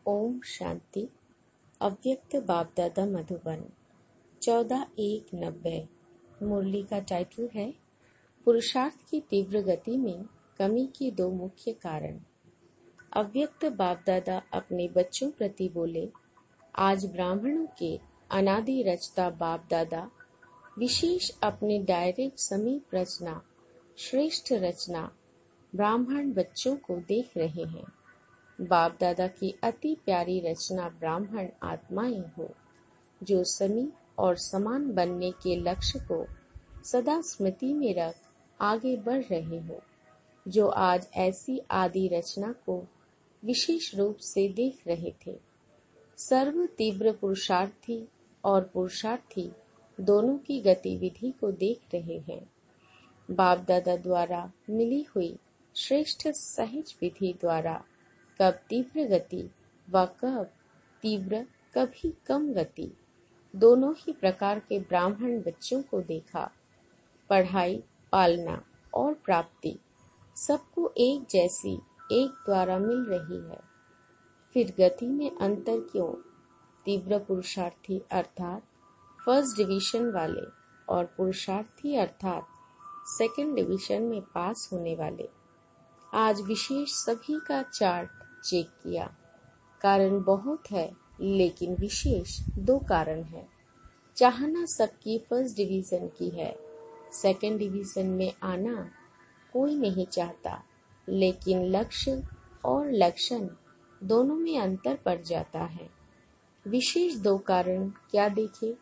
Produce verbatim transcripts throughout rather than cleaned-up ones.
ओम शांति। अव्यक्त बाप दादा मधुबन चौदह एक नब्बे। मुरली का टाइटल है पुरुषार्थ की तीव्र गति में कमी के दो मुख्य कारण। अव्यक्त बाप दादा अपने बच्चों प्रति बोले, आज ब्राह्मणों के अनादि रचता बाप दादा विशेष अपने डायरेक्ट समीप रचना श्रेष्ठ रचना ब्राह्मण बच्चों को देख रहे हैं। बाप दादा की अति प्यारी रचना ब्राह्मण आत्माएं हो, जो समीप और समान बनने के लक्ष्य को सदा स्मृति में रख आगे बढ़ रहे हो, जो आज ऐसी आदि रचना को विशेष रूप से देख रहे थे। सर्व तीव्र पुरुषार्थी और पुरुषार्थी दोनों की गतिविधि को देख रहे हैं। बाप दादा द्वारा मिली हुई श्रेष्ठ सहज विधि द्वारा कब तीव्र गति व कब तीव्र कभी कम गति दोनों ही प्रकार के ब्राह्मण बच्चों को देखा। पढ़ाई, पालना और प्राप्ति सबको एक जैसी एक द्वारा मिल रही है, फिर गति में अंतर क्यों? तीव्र पुरुषार्थी अर्थात फर्स्ट डिवीजन वाले और पुरुषार्थी अर्थात सेकंड डिवीजन में पास होने वाले। आज विशेष सभी का चार्ट चेक किया। कारण बहुत है, लेकिन विशेष दो कारण है। चाहना सबकी फर्स्ट डिवीजन की है, सेकंड डिवीजन में आना कोई नहीं चाहता, लेकिन लक्ष्य और लक्षण दोनों में अंतर पड़ जाता है। विशेष दो कारण क्या देखे?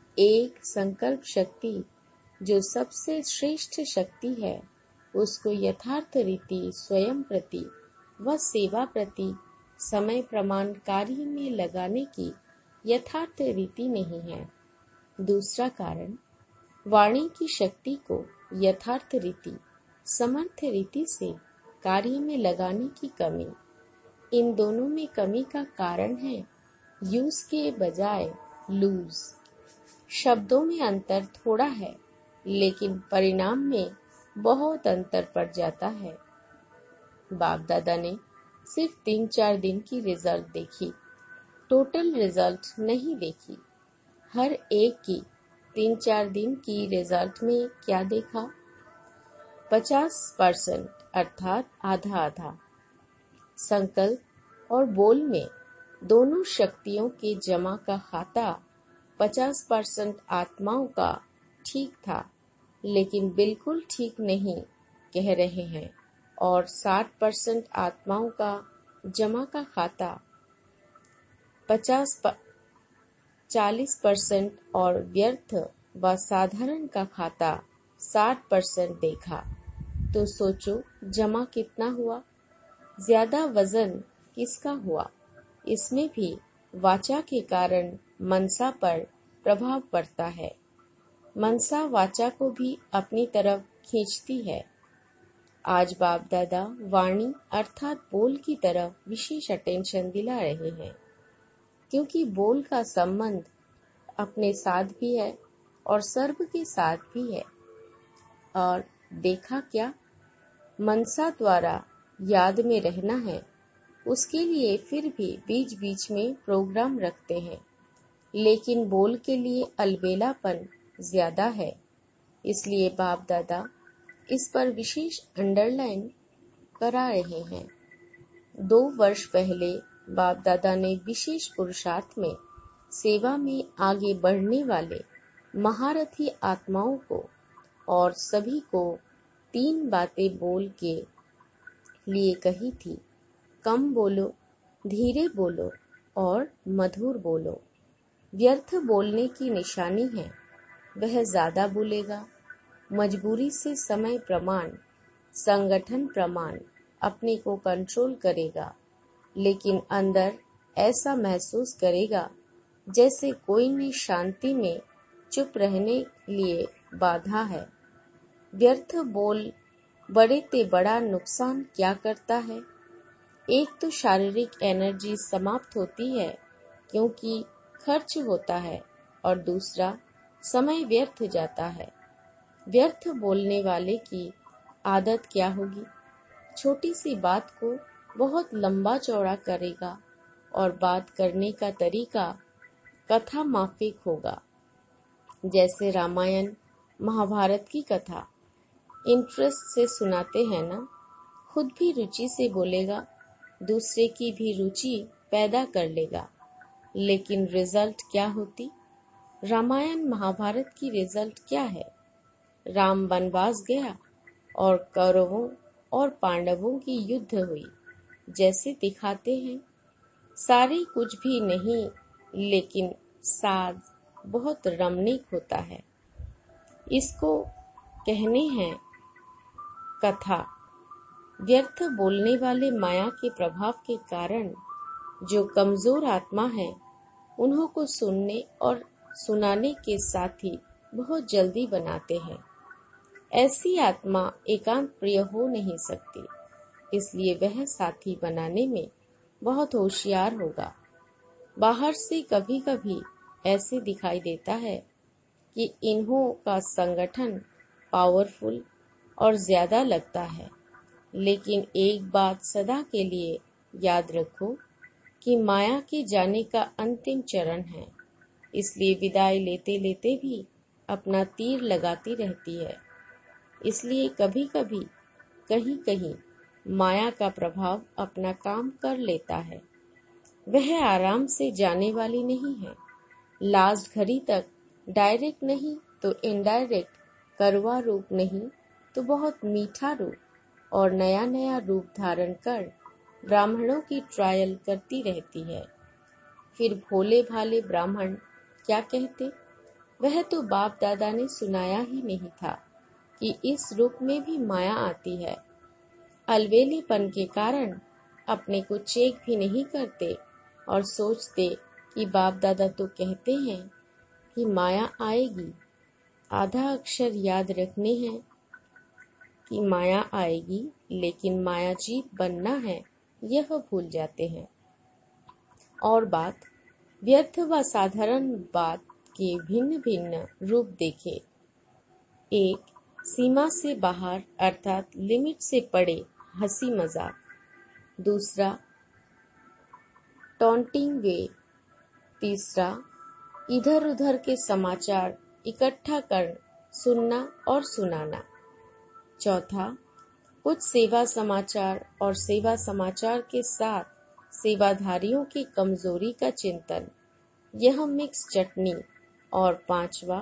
एक, संकल्प शक्ति जो सबसे श्रेष्ठ शक्ति है, उसको यथार्थ रीति स्वयं प्रति व सेवा प्रति समय प्रमाण कार्य में लगाने की यथार्थ रीति नहीं है। दूसरा कारण, वाणी की शक्ति को यथार्थ रीति समर्थ रीति से कार्य में लगाने की कमी। इन दोनों में कमी का कारण है यूज के बजाय लूज। शब्दों में अंतर थोड़ा है, लेकिन परिणाम में बहुत अंतर पड़ जाता है। बाप दादा ने सिर्फ तीन चार दिन की रिजल्ट देखी, टोटल रिजल्ट नहीं देखी। हर एक की तीन चार दिन की रिजल्ट में क्या देखा? पचास परसेंट अर्थात आधा आधा। संकल्प और बोल में दोनों शक्तियों के जमा का खाता पचास परसेंट आत्माओं का ठीक था, लेकिन बिल्कुल ठीक नहीं कह रहे हैं, और साठ परसेंट आत्माओं का जमा का खाता पचास चालीस परसेंट और व्यर्थ व साधारण का खाता साठ परसेंट देखा। तो सोचो जमा कितना हुआ? ज्यादा वजन किसका हुआ? इसमें भी वाचा के कारण मनसा पर प्रभाव पड़ता है। मनसा वाचा को भी अपनी तरफ खींचती है। आज बाप दादा वाणी अर्थात बोल की तरफ विशेष अटेंशन दिला रहे हैं, क्योंकि बोल का संबंध अपने साथ भी है और सर्व के साथ भी है। और देखा क्या? मनसा द्वारा याद में रहना है, उसके लिए फिर भी बीच बीच में प्रोग्राम रखते हैं, लेकिन बोल के लिए अलबेलापन ज्यादा है। इसलिए बाप दादा इस पर विशेष अंडरलाइन करा रहे हैं। दो वर्ष पहले बाप दादा ने विशेष पुरुषार्थ में सेवा में आगे बढ़ने वाले महारथी आत्माओं को और सभी को तीन बातें बोल के लिए कही थी। कम बोलो, धीरे बोलो और मधुर बोलो। व्यर्थ बोलने की निशानी है, वह ज्यादा बोलेगा। मजबूरी से समय प्रमाण, संगठन प्रमाण अपने को कंट्रोल करेगा, लेकिन अंदर ऐसा महसूस करेगा जैसे कोई ने शांति में चुप रहने लिए बाधा है। व्यर्थ बोल बड़े ते बड़ा नुकसान क्या करता है? एक तो शारीरिक एनर्जी समाप्त होती है क्योंकि खर्च होता है, और दूसरा समय व्यर्थ जाता है। व्यर्थ बोलने वाले की आदत क्या होगी? छोटी सी बात को बहुत लंबा चौड़ा करेगा, और बात करने का तरीका कथा माफिक होगा। जैसे रामायण महाभारत की कथा इंटरेस्ट से सुनाते हैं ना, खुद भी रुचि से बोलेगा, दूसरे की भी रुचि पैदा कर लेगा। लेकिन रिजल्ट क्या होती? रामायण महाभारत की रिजल्ट क्या है? राम वनवास गया और कौरवों और पांडवों की युद्ध हुई। जैसे दिखाते हैं सारे कुछ भी नहीं, लेकिन साज बहुत रमणीक होता है। इसको कहने हैं कथा। व्यर्थ बोलने वाले माया के प्रभाव के कारण जो कमजोर आत्मा है, उन्हों को सुनने और सुनाने के साथी बहुत जल्दी बनाते हैं। ऐसी आत्मा एकांत प्रिय हो नहीं सकती, इसलिए वह साथी बनाने में बहुत होशियार होगा। बाहर से कभी कभी ऐसे दिखाई देता है कि इन्हों का संगठन पावरफुल और ज्यादा लगता है, लेकिन एक बात सदा के लिए याद रखो कि माया के जाने का अंतिम चरण है, इसलिए विदाई लेते लेते भी अपना तीर लगाती रहती है। इसलिए कभी कभी कहीं कहीं माया का प्रभाव अपना काम कर लेता है। वह आराम से जाने वाली नहीं है। लास्ट घड़ी तक डायरेक्ट नहीं तो इनडायरेक्ट, कड़वा रूप नहीं तो बहुत मीठा रूप और नया नया रूप धारण कर ब्राह्मणों की ट्रायल करती रहती है। फिर भोले भाले ब्राह्मण क्या कहते? वह तो बाप दादा ने सुनाया ही नहीं था कि इस रूप में भी माया आती है। अलवेलीपन के कारण अपने को चेक भी नहीं करते और सोचते कि बाप दादा तो कहते हैं कि माया आएगी। आधा अक्षर याद रखने हैं कि माया आएगी, लेकिन माया जीत बनना है, यह भूल जाते हैं। और बात व्यर्थ व साधारण बात के भिन्न भिन्न रूप देखे। एक, सीमा से बाहर अर्थात लिमिट से पड़े हंसी मजाक। दूसरा, टॉन्टिंग वे। तीसरा, इधर उधर के समाचार इकट्ठा कर सुनना और सुनाना। चौथा, कुछ सेवा समाचार और सेवा समाचार के साथ सेवाधारियों की कमजोरी का चिंतन, यह मिक्स चटनी। और पांचवा,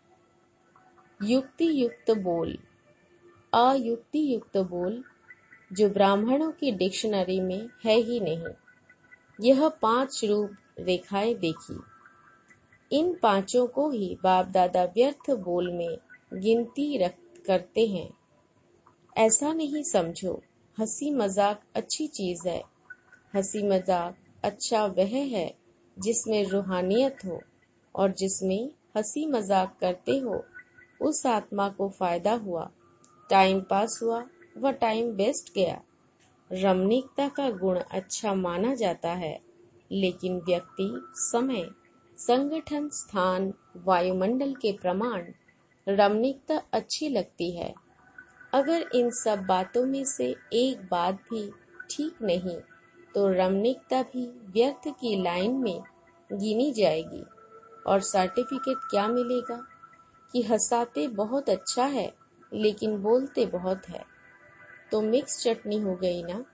युक्ति युक्त बोल, अयुक्ति युक्त बोल, जो ब्राह्मणों की डिक्शनरी में है ही नहीं। यह पांच रूप रेखाएं देखी। इन पांचों को ही बाप दादा व्यर्थ बोल में गिनती रख करते हैं। ऐसा नहीं समझो हंसी मजाक अच्छी चीज है। हंसी मजाक अच्छा वह है जिसमें रूहानियत हो, और जिसमें हंसी मजाक करते हो उस आत्मा को फायदा हुआ, टाइम पास हुआ व टाइम वेस्ट गया। रमणीकता का गुण अच्छा माना जाता है, लेकिन व्यक्ति, समय, संगठन, स्थान, वायुमंडल के प्रमाण रमणीकता अच्छी लगती है। अगर इन सब बातों में से एक बात भी ठीक नहीं तो रमणीकता भी व्यर्थ की लाइन में गिनी जाएगी। और सर्टिफिकेट क्या मिलेगा कि हंसाते बहुत अच्छा है लेकिन बोलते बहुत है, तो मिक्स चटनी हो गई ना।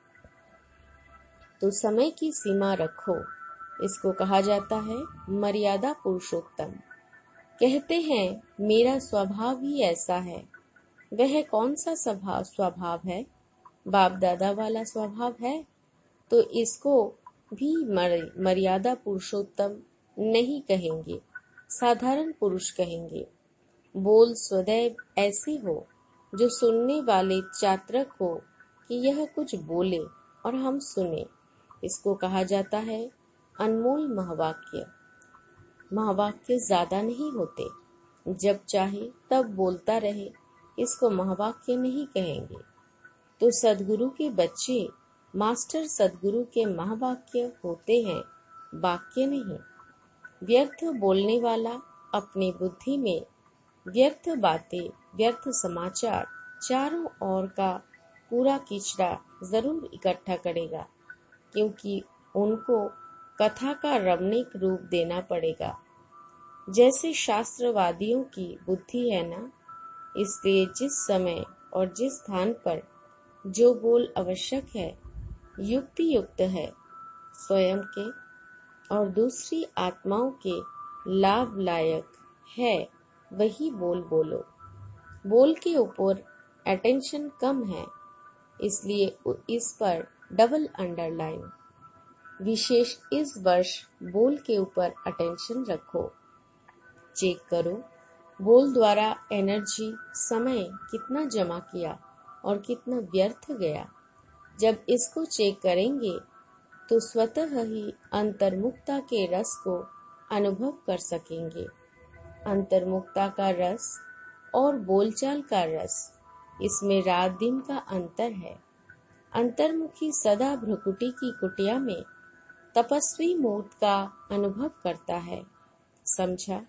तो समय की सीमा रखो, इसको कहा जाता है मर्यादा पुरुषोत्तम। कहते हैं मेरा स्वभाव ही ऐसा है। वह कौन सा स्वभाव स्वभाव है? बाप दादा वाला स्वभाव है, तो इसको भी मर, मर्यादा पुरुषोत्तम नहीं कहेंगे, साधारण पुरुष कहेंगे। बोल सदैव ऐसे हो जो सुनने वाले चातरक हो कि यह कुछ बोले और हम सुने। इसको कहा जाता है अनमोल महावाक्य। महावाक्य ज्यादा नहीं होते, जब चाहे तब बोलता रहे, इसको महावाक्य नहीं कहेंगे। तो सदगुरु के बच्चे मास्टर सदगुरु के महावाक्य होते हैं, वाक्य नहीं। व्यर्थ बोलने वाला अपनी बुद्धि में व्यर्थ बातें, व्यर्थ समाचार, चारों ओर का पूरा किचरा जरूर इकट्ठा करेगा, क्योंकि उनको कथा का रमणीक रूप देना पड़ेगा। जैसे शास्त्रवादियों की बुद्धि है ना, इसलिए जिस समय और जिस स्थान पर जो बोल आवश्यक है, युक्ति युक्त है, स्वयं के और दूसरी आत्माओं के लाभ लायक है, वही बोल बोलो। बोल के ऊपर अटेंशन कम है, इसलिए इस पर डबल अंडरलाइन। विशेष इस वर्ष बोल के ऊपर अटेंशन रखो। चेक करो बोल द्वारा एनर्जी, समय कितना जमा किया और कितना व्यर्थ गया। जब इसको चेक करेंगे तो स्वतः ही अंतर्मुक्ता के रस को अनुभव कर सकेंगे। अंतर्मुक्ता का रस और बोलचाल का रस, इसमें रात दिन का अंतर है। अंतर्मुखी सदा भ्रुकुटी की कुटिया में तपस्वी मोद का अनुभव करता है। समझा?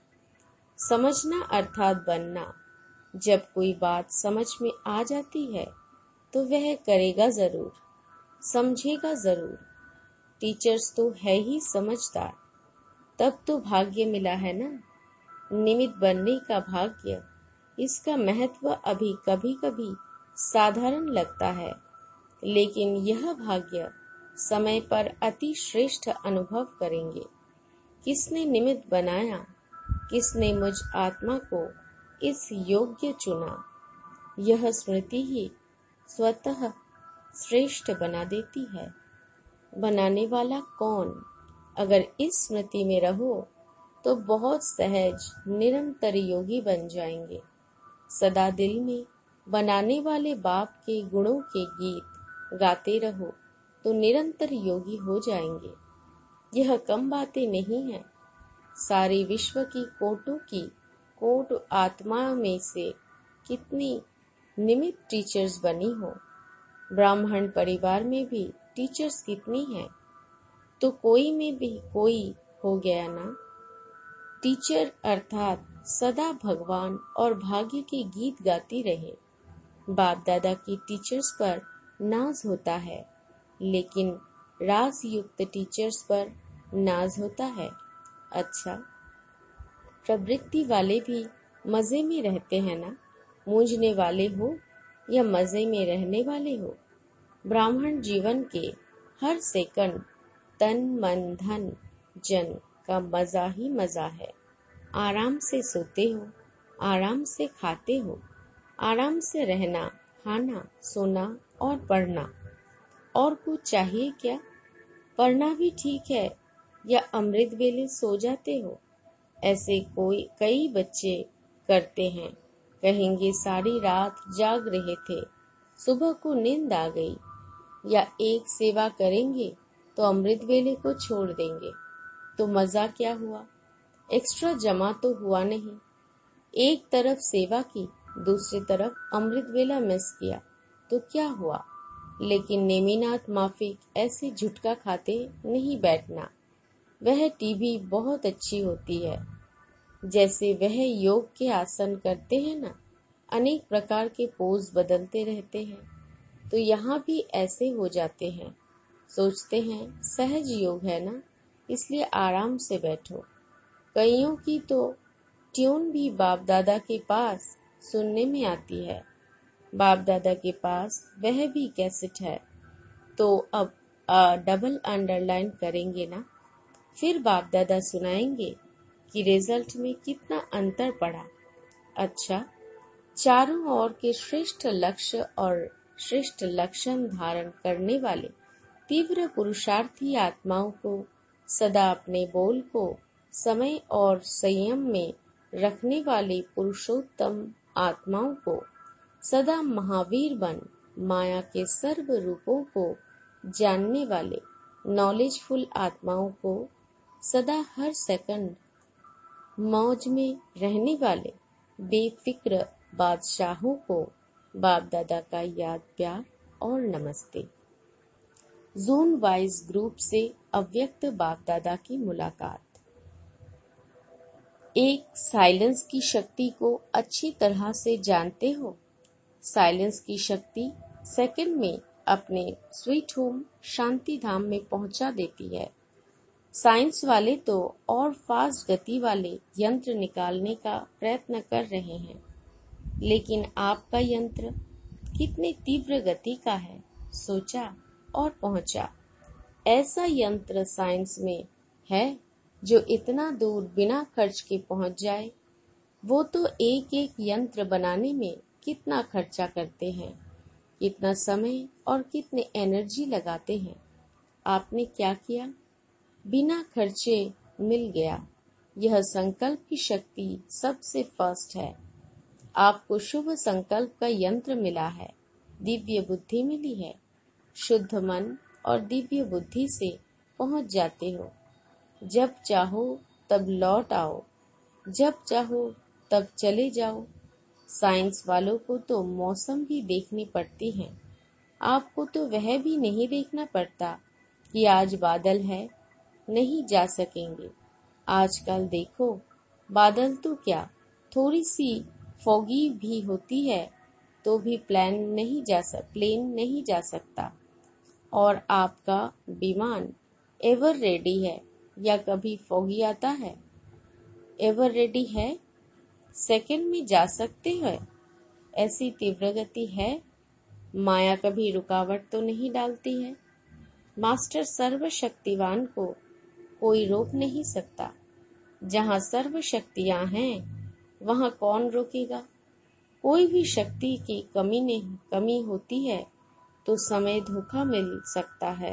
समझना अर्थात बनना। जब कोई बात समझ में आ जाती है तो वह करेगा जरूर, समझेगा जरूर। टीचर्स तो है ही समझदार, तब तो भाग्य मिला है ना, निमित्त बनने का भाग्य। इसका महत्व अभी कभी कभी साधारण लगता है, लेकिन यह भाग्य समय पर अति श्रेष्ठ अनुभव करेंगे। किसने निमित्त बनाया, किसने मुझ आत्मा को इस योग्य चुना, यह स्मृति ही स्वतः श्रेष्ठ बना देती है। बनाने वाला कौन? अगर इस स्मृति में रहो तो बहुत सहज निरंतर योगी बन जाएंगे। सदा दिल में बनाने वाले बाप के गुणों के गीत गाते रहो तो निरंतर योगी हो जाएंगे। यह कम बातें नहीं है। सारे विश्व की कोटों की कोट आत्मा में से कितनी निमित्त टीचर्स बनी हो। ब्राह्मण परिवार में भी टीचर्स कितनी हैं, तो कोई में भी कोई हो गया ना। टीचर अर्थात सदा भगवान और भाग्य के गीत गाती रहे। बाप दादा की टीचर्स पर नाज होता है, लेकिन राज युक्त टीचर्स पर नाज होता है। अच्छा, प्रवृत्ति वाले भी मजे में रहते हैं ना, मूंझने वाले हो या मजे में रहने वाले हो। ब्राह्मण जीवन के हर सेकंड तन मन धन जन का मजा ही मजा है। आराम से सोते हो, आराम से खाते हो, आराम से रहना, खाना, सोना और पढ़ना। और कुछ चाहिए क्या? पढ़ना भी ठीक है, या अमृत वेले सो जाते हो? ऐसे कोई कई बच्चे करते हैं। कहेंगे सारी रात जाग रहे थे, सुबह को नींद आ गई। या एक सेवा करेंगे तो अमृत वेले को छोड़ देंगे, तो मजा क्या हुआ? एक्स्ट्रा जमा तो हुआ नहीं। एक तरफ सेवा की, दूसरी तरफ अमृत वेला मिस किया, तो क्या हुआ? लेकिन नेमिनाथ माफिक ऐसे झुटका खाते नहीं बैठना। वह टीवी बहुत अच्छी होती है। जैसे वह योग के आसन करते हैं ना, अनेक प्रकार के पोज बदलते रहते हैं, तो यहाँ भी ऐसे हो जाते हैं। सोचते हैं सहज योग है ना, इसलिए आराम से बैठो। कईयों की तो ट्यून भी बाप दादा के पास सुनने में आती है। बाप दादा के पास वह भी कैसेट है, तो अब आ, डबल अंडरलाइन करेंगे ना। फिर बाप दादा सुनाएंगे कि रिजल्ट में कितना अंतर पड़ा। अच्छा, चारों ओर के श्रेष्ठ लक्ष्य और श्रेष्ठ लक्षण धारण करने वाले तीव्र पुरुषार्थी आत्माओं को सदा अपने बोल को समय और संयम में रखने वाले पुरुषोत्तम आत्माओं को सदा महावीर बन माया के सर्व रूपों को जानने वाले नॉलेजफुल आत्माओं को सदा हर सेकंड मौज में रहने वाले बेफिक्र बादशाहों को बाप दादा का याद प्यार और नमस्ते। जोन वाइज ग्रुप से अव्यक्त बाप दादा की मुलाकात। एक, साइलेंस की शक्ति को अच्छी तरह से जानते हो। साइलेंस की शक्ति सेकंड में अपने स्वीट होम शांति धाम में पहुंचा देती है। साइंस वाले तो और फास्ट गति वाले यंत्र निकालने का प्रयत्न कर रहे हैं, लेकिन आपका यंत्र कितनी तीव्र गति का है, सोचा और पहुंचा। ऐसा यंत्र साइंस में है जो इतना दूर बिना खर्च के पहुंच जाए। वो तो एक एक यंत्र बनाने में कितना खर्चा करते हैं, कितना समय और कितने एनर्जी लगाते हैं। आपने क्या किया? बिना खर्चे मिल गया। यह संकल्प की शक्ति सबसे फर्स्ट है। आपको शुभ संकल्प का यंत्र मिला है, दिव्य बुद्धि मिली है। शुद्ध मन और दिव्य बुद्धि से पहुंच जाते हो। जब चाहो तब लौट आओ, जब चाहो तब चले जाओ। साइंस वालों को तो मौसम भी देखनी पड़ती है, आपको तो वह भी नहीं देखना पड़ता कि आज बादल है, नहीं जा सकेंगे। आजकल देखो, बादल तो क्या, थोड़ी सी फॉगी भी होती है तो भी प्लेन नहीं जा सक प्लेन नहीं जा सकता। और आपका विमान एवर रेडी है या कभी फॉगी आता है? एवर रेडी है, सेकंड में जा सकते हैं। ऐसी तीव्र गति है, माया कभी रुकावट तो नहीं डालती है। मास्टर सर्वशक्तिवान को कोई रोक नहीं सकता। जहाँ सर्व शक्तियाँ हैं, वहाँ कौन रोकेगा? कोई भी शक्ति की कमी नहीं कमी होती है तो समय धोखा मिल सकता है।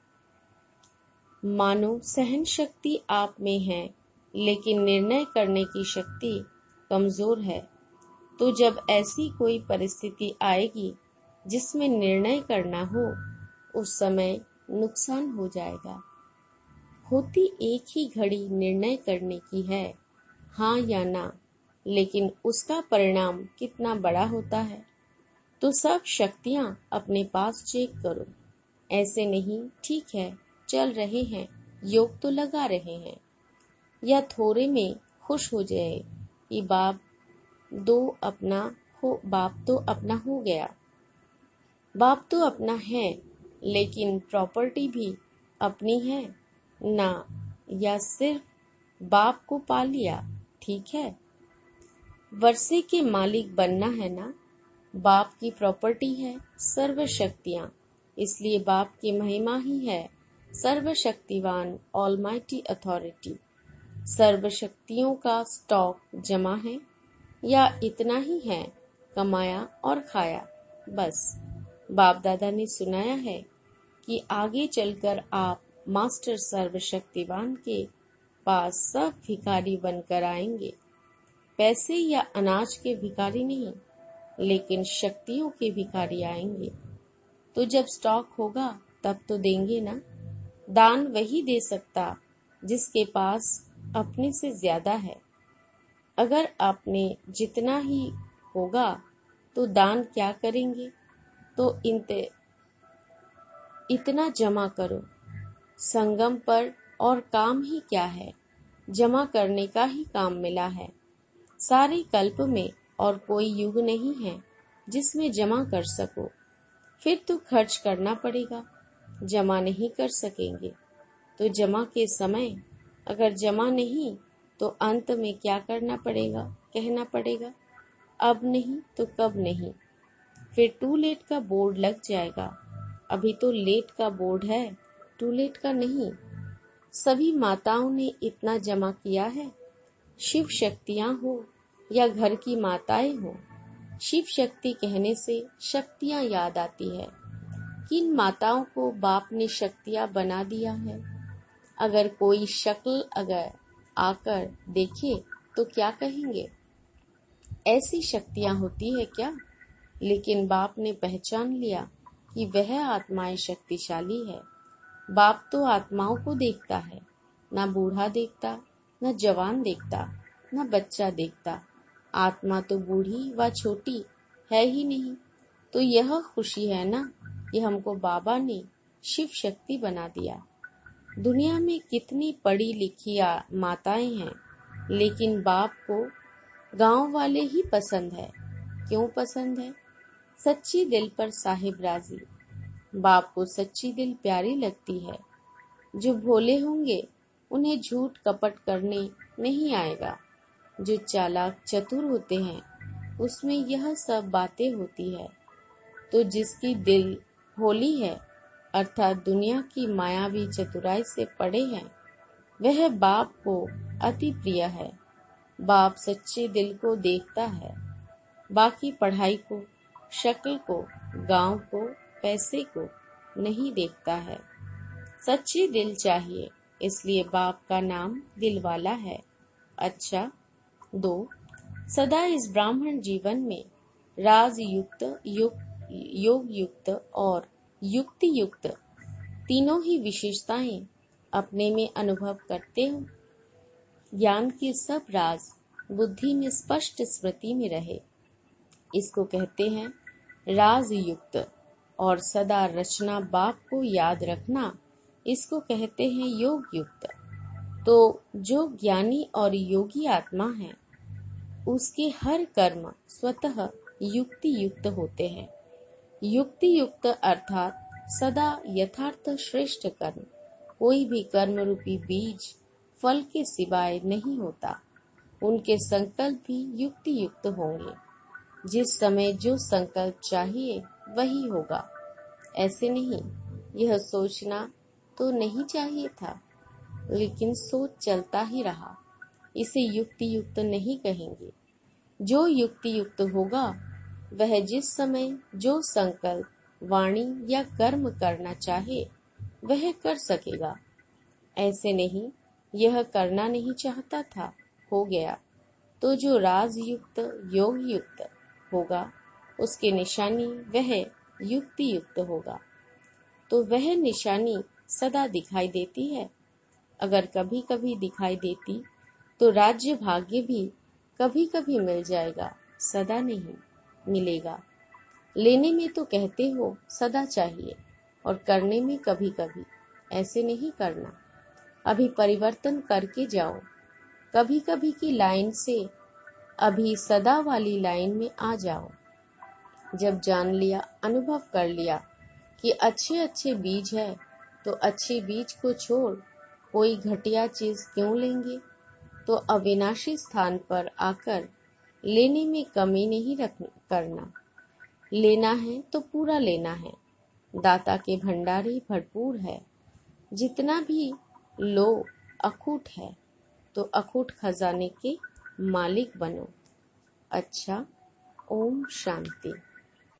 मानो सहन शक्ति आप में है, लेकिन निर्णय करने की शक्ति कमजोर है। तो जब ऐसी कोई परिस्थिति आएगी जिसमें निर्णय करना हो, उस समय नुकसान हो जाएगा। होती एक ही घड़ी निर्णय करने की है, हाँ या ना, लेकिन उसका परिणाम कितना बड़ा होता है। तो सब शक्तियां अपने पास चेक करो। ऐसे नहीं, ठीक है, चल रहे हैं, योग तो लगा रहे हैं, या थोड़े में खुश हो जाए कि बाप दो अपना हो बाप तो अपना हो गया। बाप तो अपना है, लेकिन प्रॉपर्टी भी अपनी है ना, या सिर्फ बाप को पा लिया, ठीक है। वर्षे के मालिक बनना है ना। बाप की प्रॉपर्टी है सर्व शक्तियाँ, इसलिए बाप की महिमा ही है सर्वशक्तिवान ऑलमाइटी अथॉरिटी। सर्व शक्तियों का स्टॉक जमा है या इतना ही है, कमाया और खाया बस। बाप दादा ने सुनाया है कि आगे चलकर आप मास्टर सर्वशक्तिवान के पास सब भिखारी बनकर आएंगे। पैसे या अनाज के भिखारी नहीं, लेकिन शक्तियों के भिखारी आएंगे। तो जब स्टॉक होगा तब तो देंगे ना। दान वही दे सकता जिसके पास अपने से ज्यादा है। अगर आपने जितना ही होगा तो दान क्या करेंगे? तो इनते इतना जमा करो। संगम पर और काम ही क्या है, जमा करने का ही काम मिला है। सारे कल्प में और कोई युग नहीं है जिसमें जमा कर सको। फिर तो खर्च करना पड़ेगा। जमा नहीं कर सकेंगे तो जमा के समय, अगर जमा नहीं तो अंत में क्या करना पड़ेगा? कहना पड़ेगा अब नहीं तो कब नहीं। फिर टू लेट का बोर्ड लग जाएगा। अभी तो लेट का बोर्ड है, टू लेट का नहीं। सभी माताओं ने इतना जमा किया है। शिव शक्तियां हो या घर की माताएं हो, शिव शक्ति कहने से शक्तियां याद आती है। किन माताओं को बाप ने शक्तियां बना दिया है? अगर कोई शक्ल अगर आकर देखे तो क्या कहेंगे? ऐसी शक्तियां होती है क्या? लेकिन बाप ने पहचान लिया कि वह आत्माएं शक्तिशाली है। बाप तो आत्माओं को देखता है, ना बूढ़ा देखता, न जवान देखता, न बच्चा देखता। आत्मा तो बूढ़ी व छोटी है ही नहीं। तो यह खुशी है ना कि हमको बाबा ने शिव शक्ति बना दिया। दुनिया में कितनी पढ़ी लिखी माताएं हैं, लेकिन बाप को गांव वाले ही पसंद है। क्यों पसंद है? सच्ची दिल पर साहिब राजी। बाप को सच्ची दिल प्यारी लगती है। जो भोले होंगे उन्हें झूठ कपट करने नहीं आएगा। जो चालाक चतुर होते हैं उसमें यह सब बातें होती है। तो जिसकी दिल होली है अर्थात दुनिया की मायावी चतुराई से पड़े हैं, वह बाप को अति प्रिय है। बाप सच्चे दिल को देखता है, बाकी पढ़ाई को, शक्ल को, गांव को, पैसे को नहीं देखता है। सच्चे दिल चाहिए, इसलिए बाप का नाम दिलवाला है। अच्छा, दो, सदा इस ब्राह्मण जीवन में राज युक्त, युक्त, योग युक्त और युक्ति युक्त तीनों ही विशेषताएं अपने में अनुभव करते हो। ज्ञान के सब राज बुद्धि में स्पष्ट स्मृति में रहे, इसको कहते हैं राज युक्त। और सदा रचना बाप को याद रखना, इसको कहते हैं योग युक्त। तो जो ज्ञानी और योगी आत्मा है उसके हर कर्म स्वतः युक्ति युक्त होते हैं। युक्ति युक्त अर्थात सदा यथार्थ श्रेष्ठ कर्म। कोई भी कर्म रूपी बीज फल के सिवाय नहीं होता। उनके संकल्प भी युक्ति युक्त होंगे। जिस समय जो संकल्प चाहिए वही होगा। ऐसे नहीं, यह सोचना तो नहीं चाहिए था, लेकिन सोच चलता ही रहा, इसे युक्ति युक्त नहीं कहेंगे। जो युक्ति युक्त होगा वह जिस समय जो संकल्प, वाणी या कर्म करना चाहे वह कर सकेगा। ऐसे नहीं, यह करना नहीं चाहता था, हो गया। तो जो राज युक्त, योग युक्त होगा उसकी निशानी वह युक्ति युक्त होगा। तो वह निशानी सदा दिखाई देती है। अगर कभी कभी दिखाई देती तो राज्य भाग्य भी कभी कभी मिल जाएगा, सदा नहीं मिलेगा। लेने में तो कहते हो सदा चाहिए और करने में कभी कभी। ऐसे नहीं करना, अभी परिवर्तन करके जाओ। कभी कभी की लाइन से अभी सदा वाली लाइन में आ जाओ। जब जान लिया, अनुभव कर लिया कि अच्छे अच्छे बीज है, तो अच्छे बीज को छोड़ कोई घटिया चीज क्यों लेंगे। तो अविनाशी स्थान पर आकर लेने में कमी नहीं रख करना। लेना है तो पूरा लेना है। दाता के भंडारी भरपूर है। जितना भी लो अखूट है, तो अखूट खजाने के मालिक बनो। अच्छा, ओम शांति।